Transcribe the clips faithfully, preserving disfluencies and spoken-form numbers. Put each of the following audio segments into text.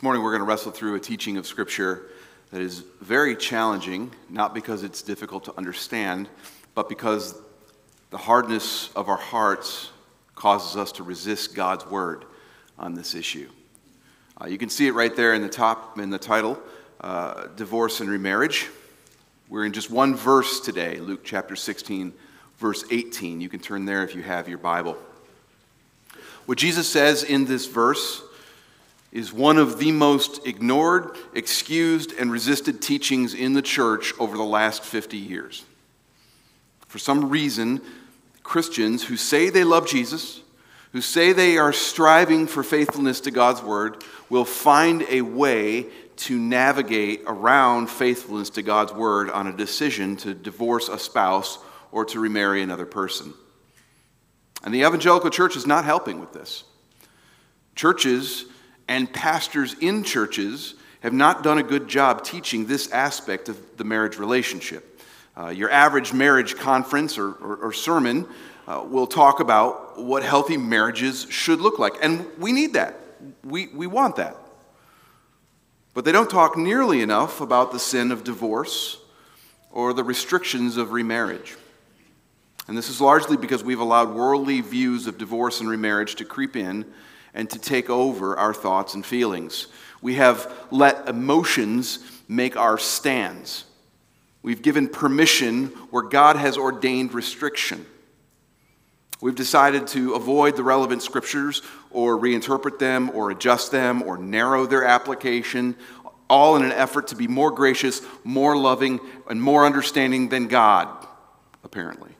This morning we're going to wrestle through a teaching of Scripture that is very challenging, not because it's difficult to understand, but because the hardness of our hearts causes us to resist God's word on this issue. Uh, you can see it right there in the top, in the title, uh, Divorce and Remarriage. We're in just one verse today, Luke chapter sixteen, verse eighteen. You can turn there if you have your Bible. What Jesus says in this verse is one of the most ignored, excused, and resisted teachings in the church over the last fifty years. For some reason, Christians who say they love Jesus, who say they are striving for faithfulness to God's word, will find a way to navigate around faithfulness to God's word on a decision to divorce a spouse or to remarry another person. And the evangelical church is not helping with this. Churches and pastors in churches have not done a good job teaching this aspect of the marriage relationship. Uh, your average marriage conference or, or, or sermon uh, will talk about what healthy marriages should look like. And we need that. We, we want that. But they don't talk nearly enough about the sin of divorce or the restrictions of remarriage. And this is largely because we've allowed worldly views of divorce and remarriage to creep in and to take over our thoughts and feelings. We have let emotions make our stands. We've given permission where God has ordained restriction. We've decided to avoid the relevant scriptures or reinterpret them or adjust them or narrow their application, all in an effort to be more gracious, more loving, and more understanding than God, apparently.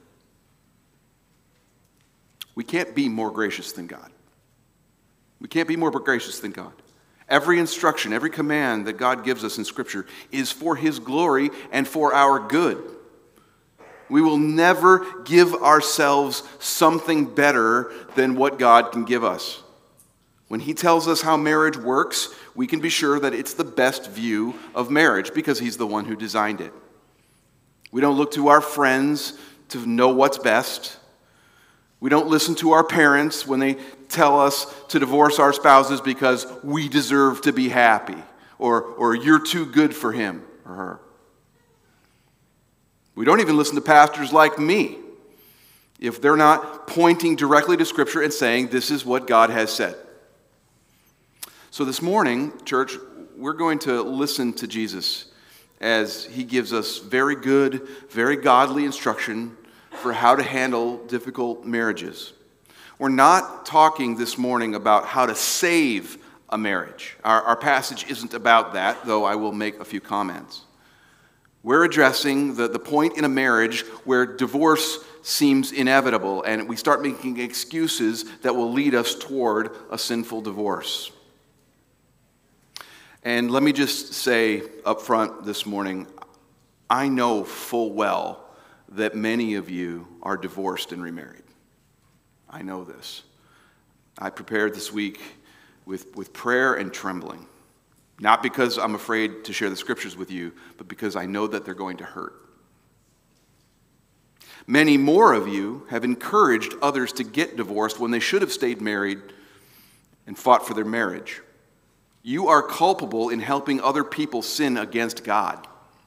We can't be more gracious than God. We can't be more gracious than God. Every instruction, every command that God gives us in Scripture is for His glory and for our good. We will never give ourselves something better than what God can give us. When He tells us how marriage works, we can be sure that it's the best view of marriage because He's the one who designed it. We don't look to our friends to know what's best. We don't listen to our parents when they tell us to divorce our spouses because we deserve to be happy, or, or you're too good for him or her. We don't even listen to pastors like me if they're not pointing directly to Scripture and saying this is what God has said. So this morning, church, we're going to listen to Jesus as He gives us very good, very godly instruction for how to handle difficult marriages. We're not talking this morning about how to save a marriage. Our, our passage isn't about that, though I will make a few comments. We're addressing the, the point in a marriage where divorce seems inevitable and we start making excuses that will lead us toward a sinful divorce. And let me just say up front this morning, I know full well that many of you are divorced and remarried. I know this. I prepared this week with, with prayer and trembling. Not because I'm afraid to share the scriptures with you, but because I know that they're going to hurt. Many more of you have encouraged others to get divorced when they should have stayed married and fought for their marriage. You are culpable in helping other people sin against God.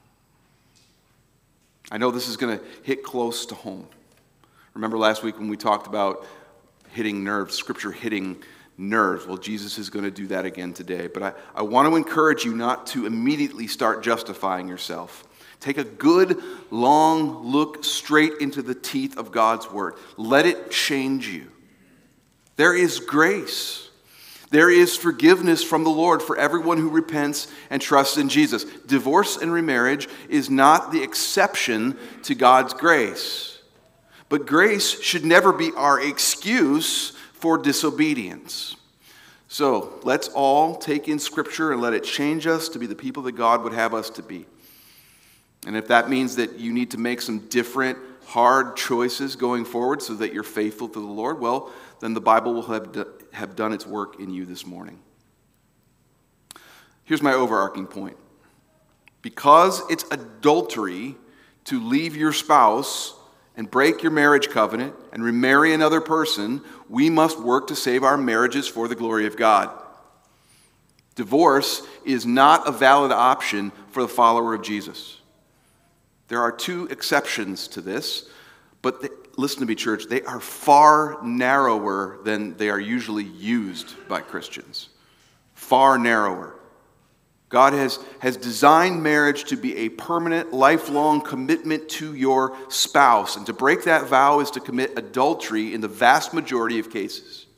I know this is going to hit close to home. Remember last week when we talked about hitting nerves, Scripture hitting nerves? Well, Jesus is going to do that again today. But I, I want to encourage you not to immediately start justifying yourself. Take a good, long look straight into the teeth of God's Word. Let it change you. There is grace. There is forgiveness from the Lord for everyone who repents and trusts in Jesus. Divorce and remarriage is not the exception to God's grace. But grace should never be our excuse for disobedience. So let's all take in Scripture and let it change us to be the people that God would have us to be. And if that means that you need to make some different, hard choices going forward so that you're faithful to the Lord, well, then the Bible will have, do, have done its work in you this morning. Here's my overarching point. Because it's adultery to leave your spouse and break your marriage covenant and remarry another person, we must work to save our marriages for the glory of God. Divorce is not a valid option for the follower of Jesus. There are two exceptions to this, but they, listen to me, church, they are far narrower than they are usually used by Christians. Far narrower. God has, has designed marriage to be a permanent, lifelong commitment to your spouse. And to break that vow is to commit adultery in the vast majority of cases.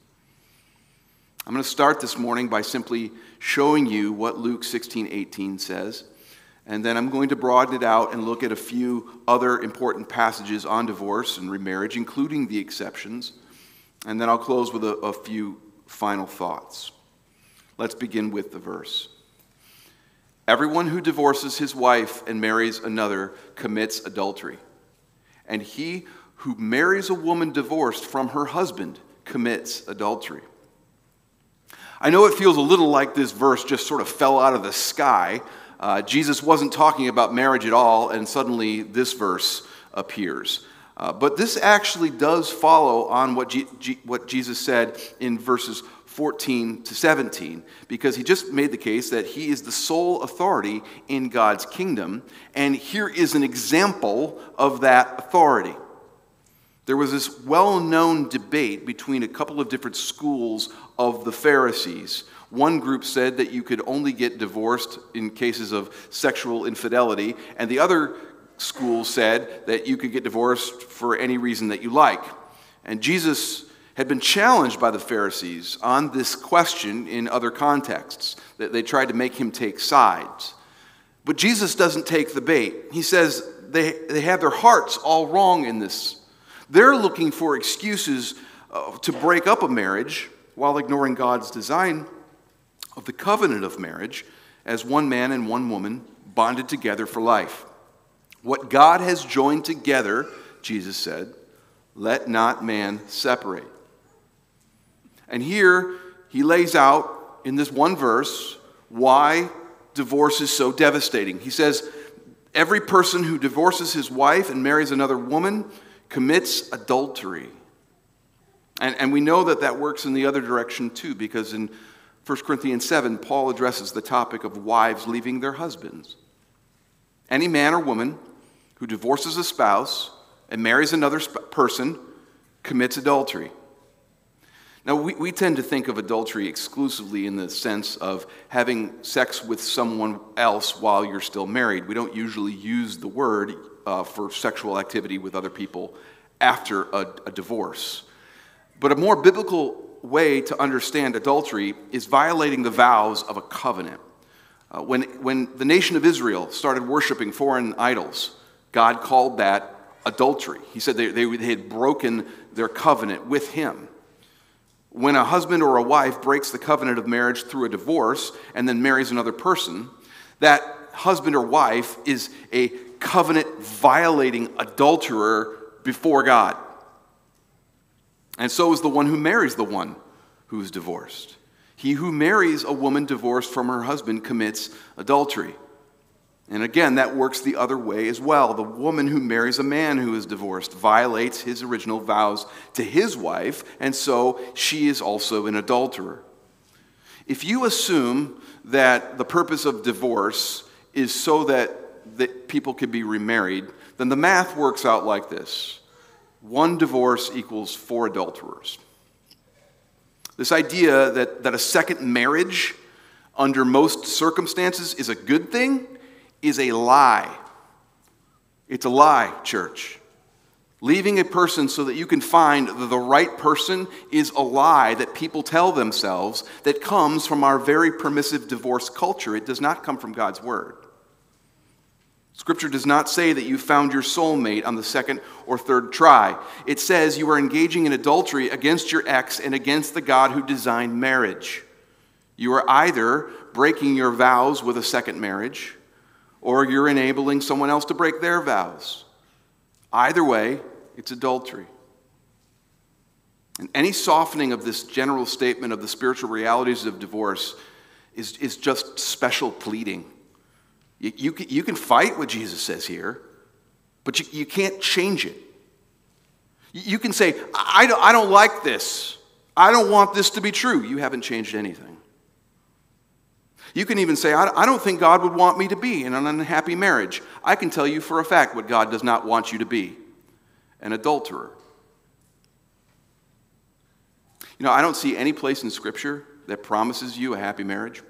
I'm going to start this morning by simply showing you what Luke sixteen eighteen says. And then I'm going to broaden it out and look at a few other important passages on divorce and remarriage, including the exceptions. And then I'll close with a, a few final thoughts. Let's begin with the verse. Everyone who divorces his wife and marries another commits adultery. And he who marries a woman divorced from her husband commits adultery. I know it feels a little like this verse just sort of fell out of the sky. Uh, Jesus wasn't talking about marriage at all, and suddenly this verse appears. Uh, but this actually does follow on what, G- G- what Jesus said in verses fourteen to seventeen, because he just made the case that he is the sole authority in God's kingdom, and here is an example of that authority. There was this well-known debate between a couple of different schools of the Pharisees. One group said that you could only get divorced in cases of sexual infidelity, and the other school said that you could get divorced for any reason that you like. And Jesus had been challenged by the Pharisees on this question in other contexts, that they tried to make him take sides. But Jesus doesn't take the bait. He says they, they have their hearts all wrong in this. They're looking for excuses uh, to break up a marriage while ignoring God's design of the covenant of marriage as one man and one woman bonded together for life. What God has joined together, Jesus said, let not man separate. And here he lays out in this one verse why divorce is so devastating. He says, every person who divorces his wife and marries another woman commits adultery. And, and we know that that works in the other direction too, because in First Corinthians seven, Paul addresses the topic of wives leaving their husbands. Any man or woman who divorces a spouse and marries another sp- person commits adultery. Now, we, we tend to think of adultery exclusively in the sense of having sex with someone else while you're still married. We don't usually use the word uh, for sexual activity with other people after a, a divorce. But a more biblical way to understand adultery is violating the vows of a covenant. Uh, when, when the nation of Israel started worshiping foreign idols, God called that adultery. He said they, they, they had broken their covenant with him. When a husband or a wife breaks the covenant of marriage through a divorce and then marries another person, that husband or wife is a covenant-violating adulterer before God. And so is the one who marries the one who is divorced. He who marries a woman divorced from her husband commits adultery. And again, that works the other way as well. The woman who marries a man who is divorced violates his original vows to his wife, and so she is also an adulterer. If you assume that the purpose of divorce is so that, that people can be remarried, then the math works out like this. One divorce equals four adulterers. This idea that, that a second marriage under most circumstances is a good thing is a lie. It's a lie, church. Leaving a person so that you can find the right person is a lie that people tell themselves that comes from our very permissive divorce culture. It does not come from God's word. Scripture does not say that you found your soulmate on the second or third try. It says you are engaging in adultery against your ex and against the God who designed marriage. You are either breaking your vows with a second marriage, or you're enabling someone else to break their vows. Either way, it's adultery. And any softening of this general statement of the spiritual realities of divorce is, is just special pleading. You, you, can, you can fight what Jesus says here, but you, you can't change it. You can say, I don't, I don't like this. I don't want this to be true. You haven't changed anything. You can even say, I don't think God would want me to be in an unhappy marriage. I can tell you for a fact what God does not want you to be: an adulterer. You know, I don't see any place in Scripture that promises you a happy marriage.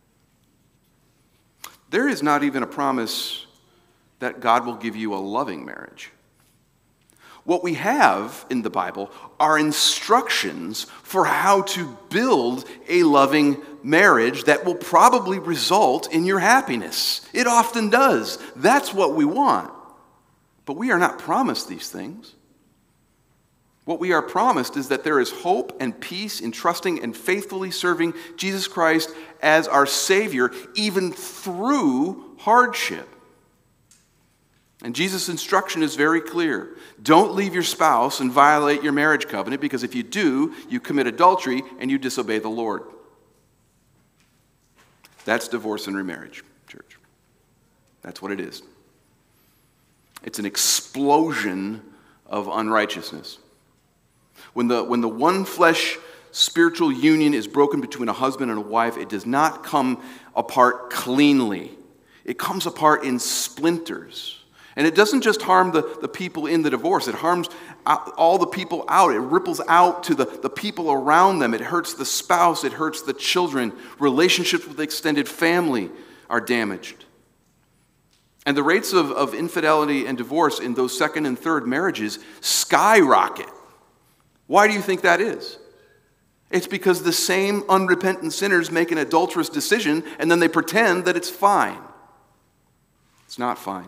There is not even a promise that God will give you a loving marriage. What we have in the Bible are instructions for how to build a loving marriage that will probably result in your happiness. It often does. That's what we want. But we are not promised these things. What we are promised is that there is hope and peace in trusting and faithfully serving Jesus Christ as our Savior, even through hardship. And Jesus' instruction is very clear. Don't leave your spouse and violate your marriage covenant, because if you do, you commit adultery and you disobey the Lord. That's divorce and remarriage, church. That's what it is. It's an explosion of unrighteousness. When the, when the one flesh spiritual union is broken between a husband and a wife, it does not come apart cleanly. It comes apart in splinters. And it doesn't just harm the, the people in the divorce. It harms all the people out. It ripples out to the, the people around them. It hurts the spouse. It hurts the children. Relationships with extended family are damaged. And the rates of, of infidelity and divorce in those second and third marriages skyrocket. Why do you think that is? It's because the same unrepentant sinners make an adulterous decision and then they pretend that it's fine. It's not fine.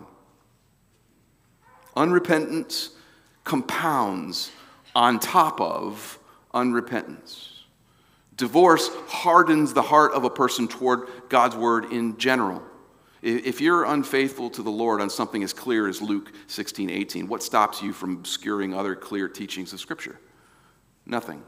Unrepentance compounds on top of unrepentance. Divorce hardens the heart of a person toward God's word in general. If you're unfaithful to the Lord on something as clear as Luke sixteen eighteen, what stops you from obscuring other clear teachings of Scripture? Nothing.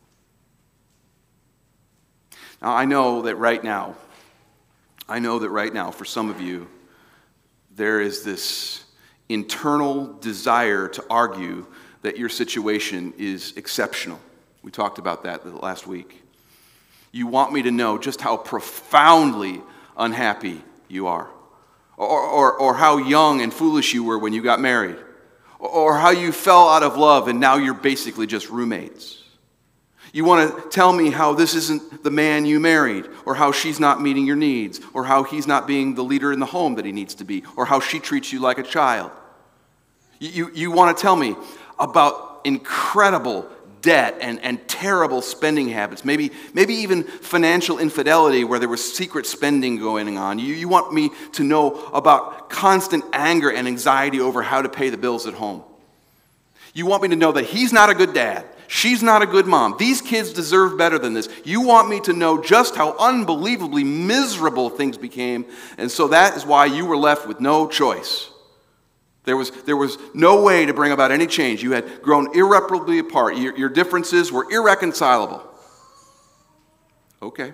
Now, I know that right now, I know that right now, for some of you, there is this internal desire to argue that your situation is exceptional. We talked about that last week. You want me to know just how profoundly unhappy you are, or, or, or how young and foolish you were when you got married, or, or how you fell out of love and now you're basically just roommates. You want to tell me how this isn't the man you married, or how she's not meeting your needs, or how he's not being the leader in the home that he needs to be, or how she treats you like a child. You, you, you want to tell me about incredible debt and, and terrible spending habits, maybe, maybe even financial infidelity where there was secret spending going on. You, you want me to know about constant anger and anxiety over how to pay the bills at home. You want me to know that he's not a good dad. She's not a good mom. These kids deserve better than this. You want me to know just how unbelievably miserable things became, and so that is why you were left with no choice. There was, there was no way to bring about any change. You had grown irreparably apart. Your, your differences were irreconcilable. Okay.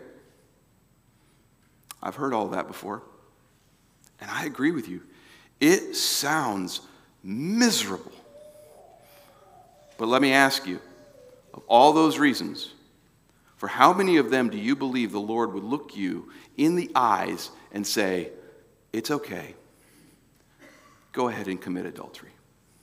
I've heard all that before, and I agree with you. It sounds miserable. But let me ask you, of all those reasons, for how many of them do you believe the Lord would look you in the eyes and say, it's okay, go ahead and commit adultery?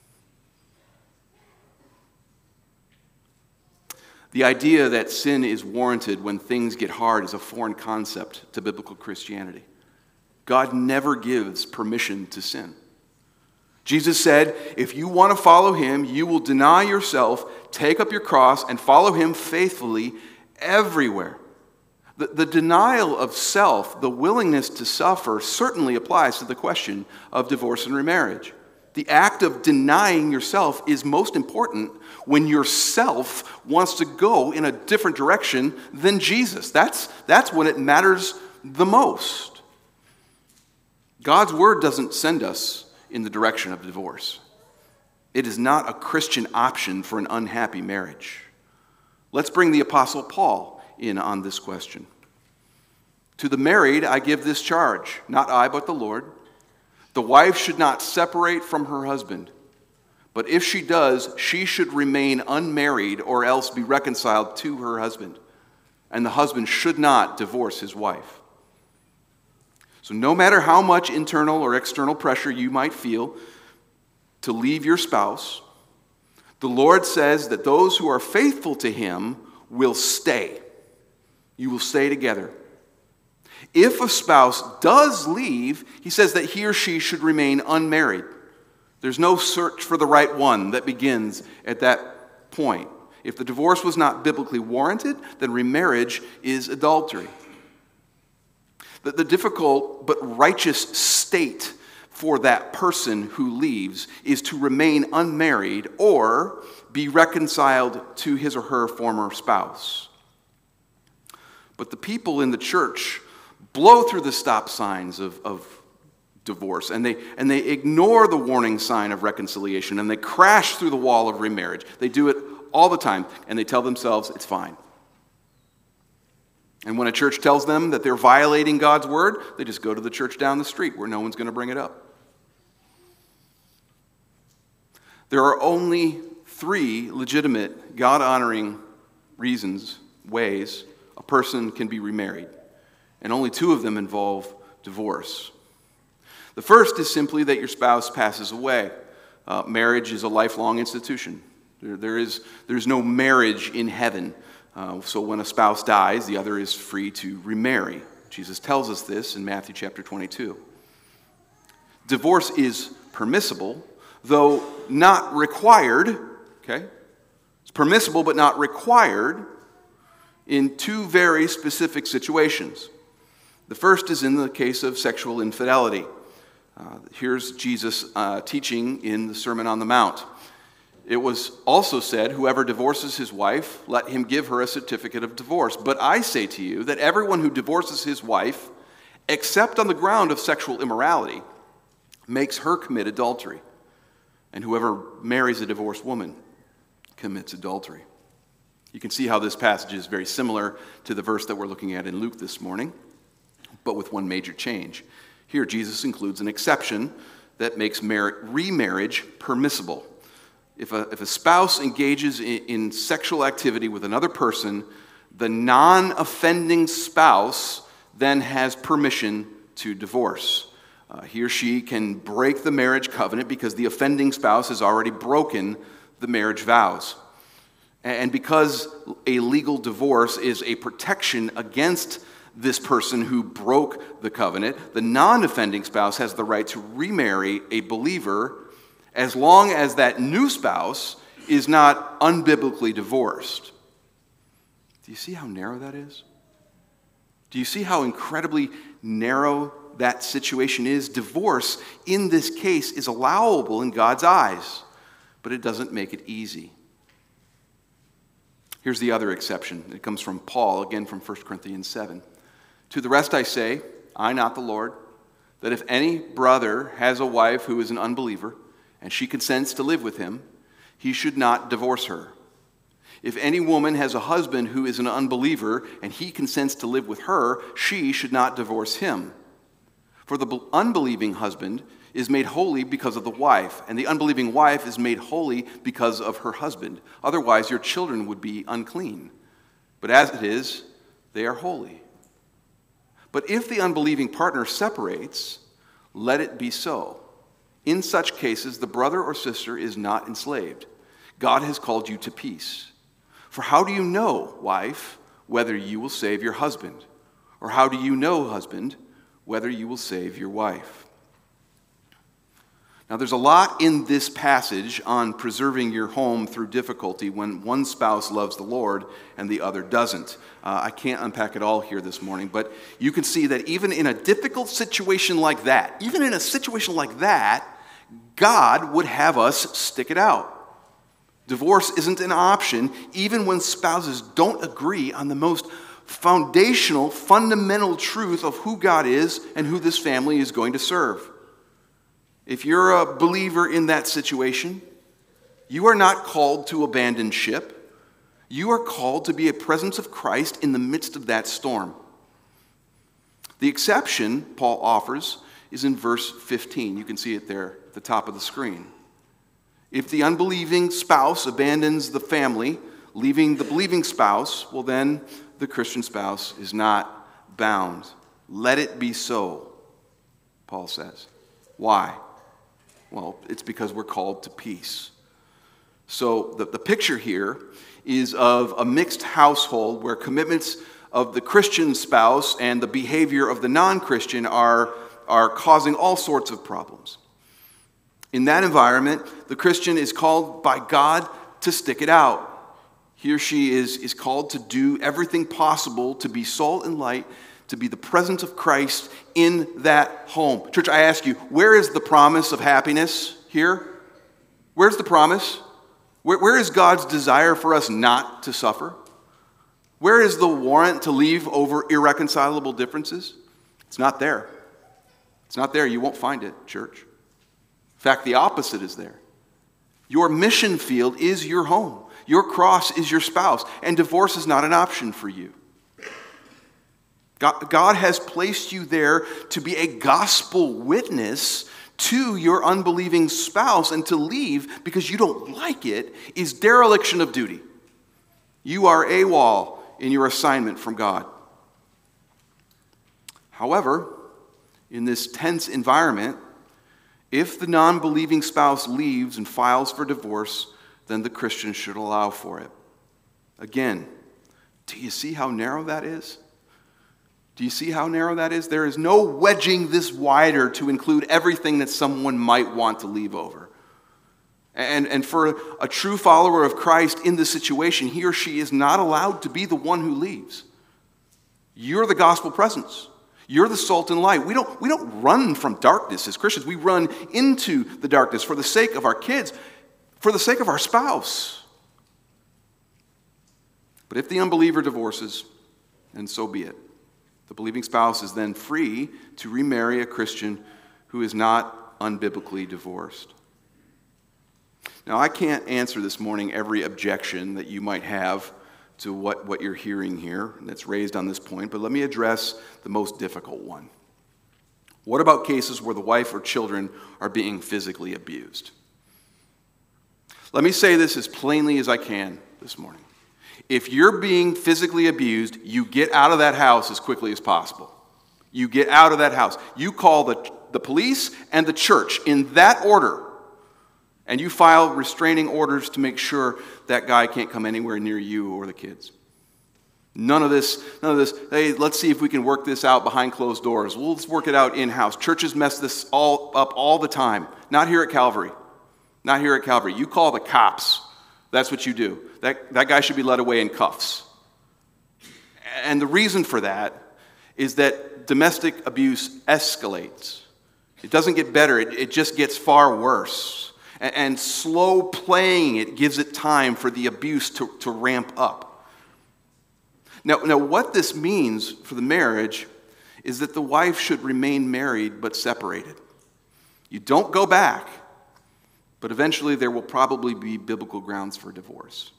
The idea that sin is warranted when things get hard is a foreign concept to biblical Christianity. God never gives permission to sin. Jesus said, if you want to follow him, you will deny yourself, take up your cross, and follow him faithfully everywhere. The, the denial of self, the willingness to suffer, certainly applies to the question of divorce and remarriage. The act of denying yourself is most important when yourself wants to go in a different direction than Jesus. That's, that's when it matters the most. God's word doesn't send us in the direction of divorce. It is not a Christian option for an unhappy marriage. Let's bring the Apostle Paul in on this question. To the married I give this charge, not I but the Lord. The wife should not separate from her husband, but if she does, she should remain unmarried or else be reconciled to her husband. And the husband should not divorce his wife. So no matter how much internal or external pressure you might feel to leave your spouse, the Lord says that those who are faithful to him will stay. You will stay together. If a spouse does leave, he says that he or she should remain unmarried. There's no search for the right one that begins at that point. If the divorce was not biblically warranted, then remarriage is adultery. The, the difficult but righteous state for that person who leaves is to remain unmarried or be reconciled to his or her former spouse. But the people in the church blow through the stop signs of, of divorce, and they, and they ignore the warning sign of reconciliation, and they crash through the wall of remarriage. They do it all the time, and they tell themselves it's fine. And when a church tells them that they're violating God's word, they just go to the church down the street where no one's going to bring it up. There are only three legitimate, God-honoring reasons, ways, a person can be remarried. And only two of them involve divorce. The first is simply that your spouse passes away. Uh, marriage is a lifelong institution. There, there is there's no marriage in heaven. Uh, so when a spouse dies, the other is free to remarry. Jesus tells us this in Matthew chapter twenty-two. Divorce is permissible, though not required. Okay? It's permissible but not required in two very specific situations. The first is in the case of sexual infidelity. Uh, here's Jesus uh, teaching in the Sermon on the Mount. It was also said, whoever divorces his wife, let him give her a certificate of divorce. But I say to you that everyone who divorces his wife, except on the ground of sexual immorality, makes her commit adultery. And whoever marries a divorced woman commits adultery. You can see how this passage is very similar to the verse that we're looking at in Luke this morning, but with one major change. Here, Jesus includes an exception that makes mar- remarriage permissible. If a, if a spouse engages in, in sexual activity with another person, the non-offending spouse then has permission to divorce. Uh, he or she can break the marriage covenant because the offending spouse has already broken the marriage vows. And because a legal divorce is a protection against this person who broke the covenant, the non-offending spouse has the right to remarry a believer as long as that new spouse is not unbiblically divorced. Do you see how narrow that is? Do you see how incredibly narrow that situation is? Divorce, in this case, is allowable in God's eyes, but it doesn't make it easy. Here's the other exception. It comes from Paul, again from First Corinthians seven. To the rest I say, I, not the Lord, that if any brother has a wife who is an unbeliever, and she consents to live with him, he should not divorce her. If any woman has a husband who is an unbeliever, and he consents to live with her, she should not divorce him. For the unbelieving husband is made holy because of the wife, and the unbelieving wife is made holy because of her husband. Otherwise, your children would be unclean. But as it is, they are holy. But if the unbelieving partner separates, let it be so. In such cases, the brother or sister is not enslaved. God has called you to peace. For how do you know, wife, whether you will save your husband? Or how do you know, husband, whether you will save your wife? Now, there's a lot in this passage on preserving your home through difficulty when one spouse loves the Lord and the other doesn't. Uh, I can't unpack it all here this morning, but you can see that even in a difficult situation like that, even in a situation like that, God would have us stick it out. Divorce isn't an option, even when spouses don't agree on the most foundational, fundamental truth of who God is and who this family is going to serve. If you're a believer in that situation, you are not called to abandon ship. You are called to be a presence of Christ in the midst of that storm. The exception Paul offers is in verse fifteen. You can see it there at the top of the screen. If the unbelieving spouse abandons the family, leaving the believing spouse, well then the Christian spouse is not bound. Let it be so. Paul says. Why? Well, it's because we're called to peace. So the, the picture here is of a mixed household where commitments of the Christian spouse and the behavior of the non-Christian are, are causing all sorts of problems. In that environment, the Christian is called by God to stick it out. He or she is, is called to do everything possible to be salt and light, to be the presence of Christ in that home. Church, I ask you, where is the promise of happiness here? Where's the promise? Where, where is God's desire for us not to suffer? Where is the warrant to leave over irreconcilable differences? It's not there. It's not there. You won't find it, church. In fact, the opposite is there. Your mission field is your home. Your cross is your spouse, and divorce is not an option for you. God, God has placed you there to be a gospel witness to your unbelieving spouse, and to leave because you don't like it is dereliction of duty. You are AWOL in your assignment from God. However, in this tense environment, if the non-believing spouse leaves and files for divorce, then the Christian should allow for it. Again, do you see how narrow that is? Do you see how narrow that is? There is no wedging this wider to include everything that someone might want to leave over. And, and for a true follower of Christ in this situation, he or she is not allowed to be the one who leaves. You're the gospel presence. You're the salt and light. We don't, we don't run from darkness as Christians. We run into the darkness for the sake of our kids, for the sake of our spouse. But if the unbeliever divorces, then so be it. The believing spouse is then free to remarry a Christian who is not unbiblically divorced. Now, I can't answer this morning every objection that you might have to what, what you're hearing here that's raised on this point, but let me address the most difficult one. What about cases where the wife or children are being physically abused? Let me say this as plainly as I can this morning. If you're being physically abused, you get out of that house as quickly as possible. You get out of that house. You call the, the police and the church in that order, and you file restraining orders to make sure that guy can't come anywhere near you or the kids. None of this, none of this, hey, let's see if we can work this out behind closed doors. Well, let's work it out in-house. Churches mess this all up all the time. Not here at Calvary. Not here at Calvary. You call the cops. That's what you do. That, that guy should be led away in cuffs. And the reason for that is that domestic abuse escalates. It doesn't get better. It, it just gets far worse. And, and slow playing it gives it time for the abuse to, to ramp up. Now, now, what this means for the marriage is that the wife should remain married but separated. You don't go back, but eventually there will probably be biblical grounds for divorce.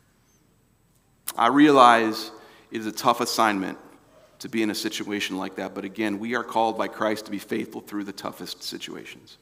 I realize it is a tough assignment to be in a situation like that, but again, we are called by Christ to be faithful through the toughest situations.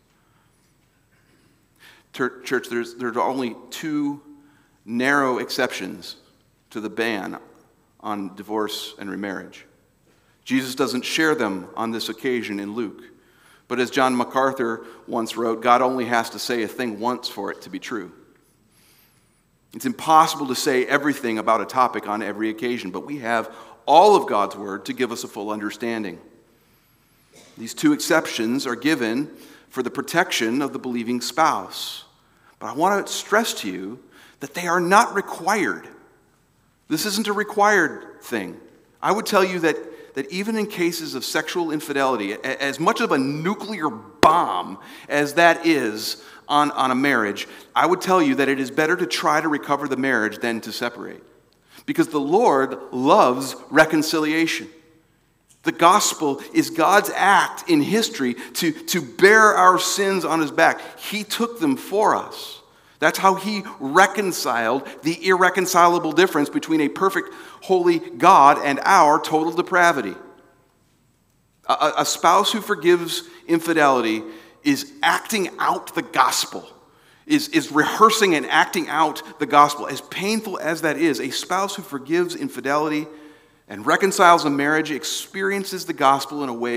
Church, there's, there's only two narrow exceptions to the ban on divorce and remarriage. Jesus doesn't share them on this occasion in Luke. But as John MacArthur once wrote, God only has to say a thing once for it to be true. It's impossible to say everything about a topic on every occasion, but we have all of God's word to give us a full understanding. These two exceptions are given for the protection of the believing spouse. But I want to stress to you that they are not required. This isn't a required thing. I would tell you that that even in cases of sexual infidelity, as much of a nuclear bomb as that is on, on a marriage, I would tell you that it is better to try to recover the marriage than to separate. Because the Lord loves reconciliation. The gospel is God's act in history to, to bear our sins on his back. He took them for us. That's how he reconciled the irreconcilable difference between a perfect, holy God and our total depravity. A, a spouse who forgives infidelity is acting out the gospel, is, is rehearsing and acting out the gospel. As painful as that is, a spouse who forgives infidelity and reconciles a marriage experiences the gospel in a way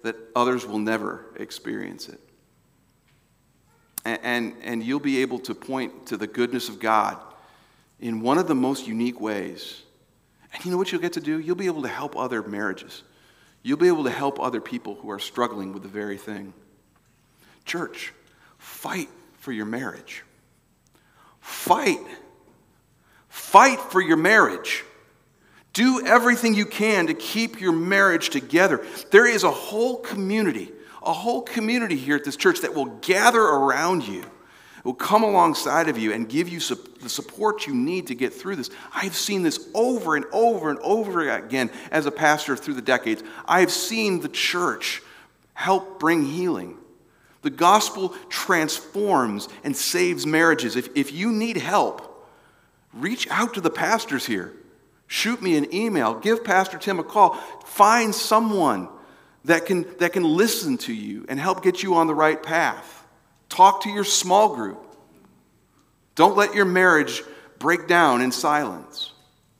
that others will never experience it. And, and, and you'll be able to point to the goodness of God in one of the most unique ways. And you know what you'll get to do? You'll be able to help other marriages. You'll be able to help other people who are struggling with the very thing. Church, fight for your marriage. Fight. Fight for your marriage. Do everything you can to keep your marriage together. There is a whole community, a whole community here at this church that will gather around you, will come alongside of you and give you su- the support you need to get through this. I've seen this over and over and over again as a pastor through the decades. I've seen the church help bring healing. The gospel transforms and saves marriages. If, if you need help, reach out to the pastors here. Shoot me an email. Give Pastor Tim a call. Find someone that can, that can listen to you and help get you on the right path. Talk to your small group. Don't let your marriage break down in silence.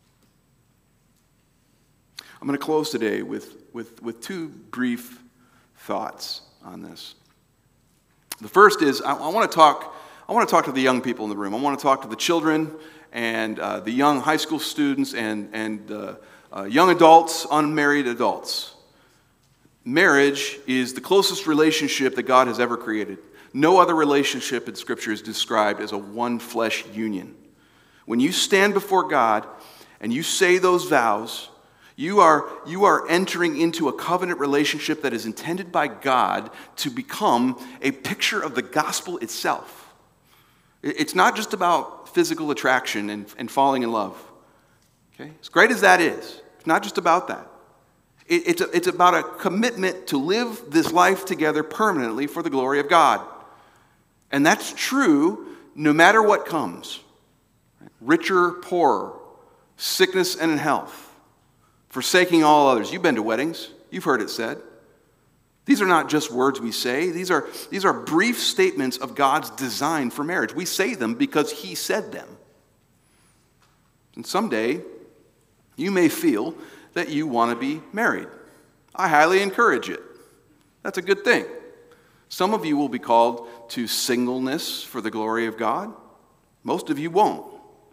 I'm going to close today with, with, with two brief thoughts on this. The first is I, I want to talk. I want to talk to the young people in the room. I want to talk to the children and uh, the young high school students and and uh, uh, young adults, unmarried adults. Marriage is the closest relationship that God has ever created. No other relationship in Scripture is described as a one-flesh union. When you stand before God and you say those vows, you are, you are entering into a covenant relationship that is intended by God to become a picture of the gospel itself. It's not just about physical attraction and, and falling in love. Okay? As great as that is, it's not just about that. It, it's, a, it's about a commitment to live this life together permanently for the glory of God. And that's true no matter what comes. Richer, poorer, sickness and in health, forsaking all others. You've been to weddings. You've heard it said. These are not just words we say. These are, these are brief statements of God's design for marriage. We say them because He said them. And someday, you may feel that you want to be married. I highly encourage it. That's a good thing. Some of you will be called to singleness for the glory of God. Most of you won't.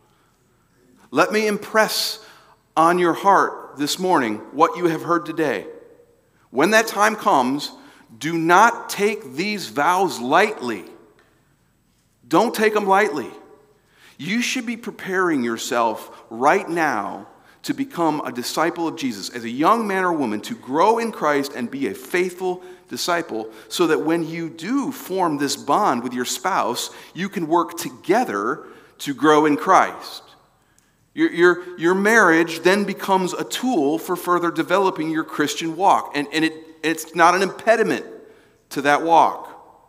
Let me impress on your heart this morning what you have heard today. When that time comes, do not take these vows lightly. Don't take them lightly. You should be preparing yourself right now to become a disciple of Jesus, as a young man or woman, to grow in Christ and be a faithful disciple, so that when you do form this bond with your spouse, you can work together to grow in Christ. Your, your, your marriage then becomes a tool for further developing your Christian walk, and, and it, it's not an impediment to that walk.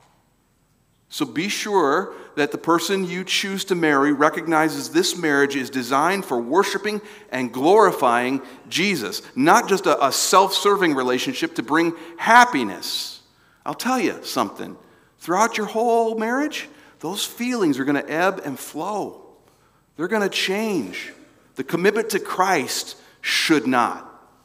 So be sure that the person you choose to marry recognizes this marriage is designed for worshiping and glorifying Jesus, not just a, a self-serving relationship to bring happiness. I'll tell you something. Throughout your whole marriage, those feelings are going to ebb and flow. They're going to change. The commitment to Christ should not.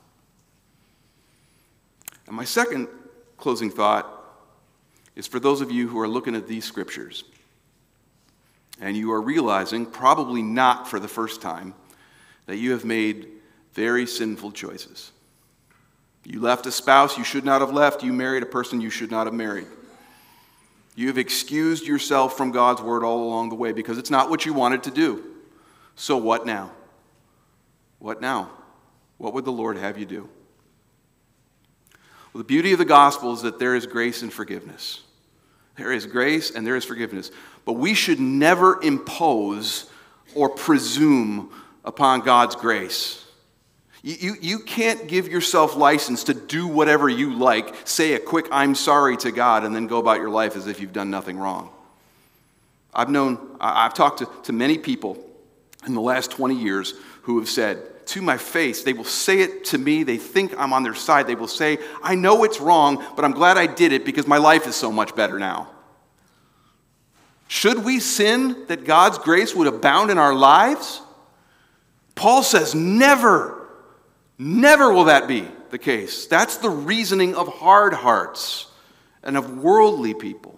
And my second closing thought is for those of you who are looking at these scriptures and you are realizing, probably not for the first time, that you have made very sinful choices. You left a spouse you should not have left. You married a person you should not have married. You have excused yourself from God's word all along the way because it's not what you wanted to do. So what now? What now? What would the Lord have you do? Well, the beauty of the gospel is that there is grace and forgiveness. There is grace and there is forgiveness. But we should never impose or presume upon God's grace. You, you, you can't give yourself license to do whatever you like, say a quick I'm sorry to God, and then go about your life as if you've done nothing wrong. I've known, I've talked to, to many people in the last twenty years who have said, to my face, they will say it to me, they think I'm on their side, they will say, I know it's wrong, but I'm glad I did it because my life is so much better now. Should we sin that God's grace would abound in our lives? Paul says, never, never will that be the case. That's the reasoning of hard hearts and of worldly people.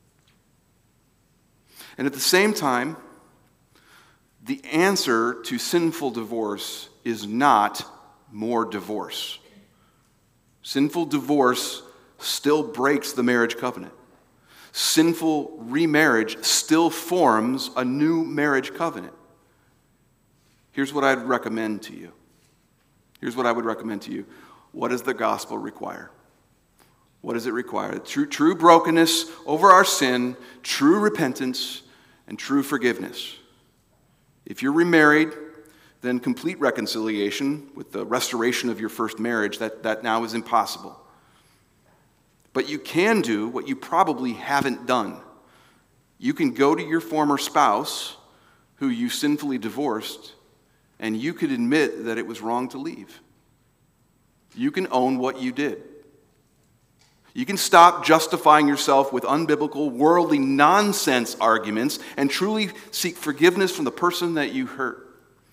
And at the same time, the answer to sinful divorce is not more divorce. Sinful divorce still breaks the marriage covenant. Sinful remarriage still forms a new marriage covenant. Here's what I'd recommend to you. Here's what I would recommend to you. What does the gospel require? What does it require? True, true brokenness over our sin, true repentance, and true forgiveness. If you're remarried, then complete reconciliation with the restoration of your first marriage, that, that now is impossible. But you can do what you probably haven't done. You can go to your former spouse, who you sinfully divorced, and you could admit that it was wrong to leave. You can own what you did. You can stop justifying yourself with unbiblical, worldly nonsense arguments and truly seek forgiveness from the person that you hurt.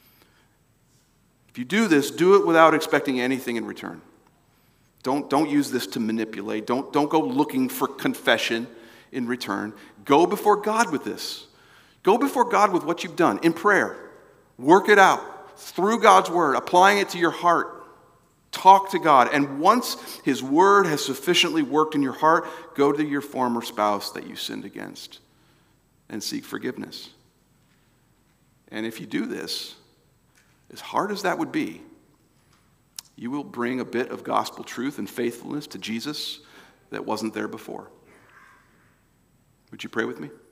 If you do this, do it without expecting anything in return. Don't, don't use this to manipulate. Don't, don't go looking for confession in return. Go before God with this. Go before God with what you've done in prayer. Work it out through God's word, applying it to your heart. Talk to God. And once his word has sufficiently worked in your heart, go to your former spouse that you sinned against and seek forgiveness. And if you do this, as hard as that would be, you will bring a bit of gospel truth and faithfulness to Jesus that wasn't there before. Would you pray with me?